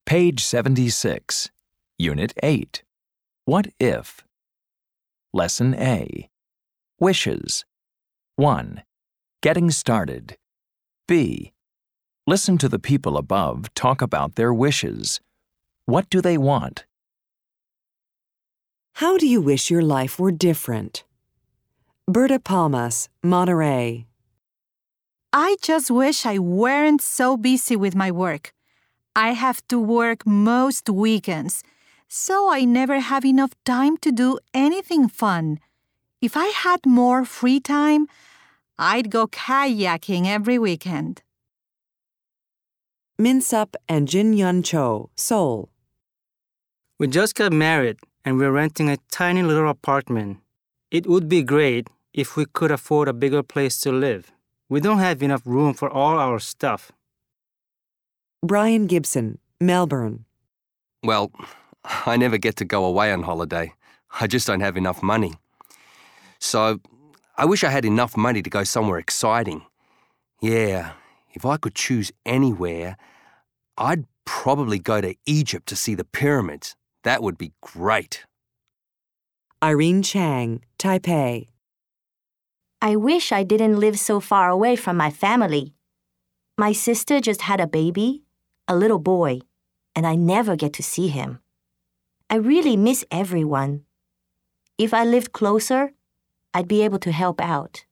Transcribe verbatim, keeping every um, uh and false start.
Page seventy-six, Unit eight. What if? Lesson A. Wishes. one. Getting started. B. Listen to the people above talk about their wishes. What do they want? How do you wish your life were different? Berta Palmas, Monterey. I just wish I weren't so busy with my work. I have to work most weekends, so I never have enough time to do anything fun. If I had more free time, I'd go kayaking every weekend. Minsup and Jin Yun Cho, Seoul. We just got married and we're renting a tiny little apartment. It would be great if we could afford a bigger place to live. We don't have enough room for all our stuff. Brian Gibson, Melbourne. Well, I never get to go away on holiday. I just don't have enough money. So, I wish I had enough money to go somewhere exciting. Yeah, if I could choose anywhere, I'd probably go to Egypt to see the pyramids. That would be great. Irene Chang, Taipei. I wish I didn't live so far away from my family. My sister just had a baby, a little boy, and I never get to see him. I really miss everyone. If I lived closer, I'd be able to help out.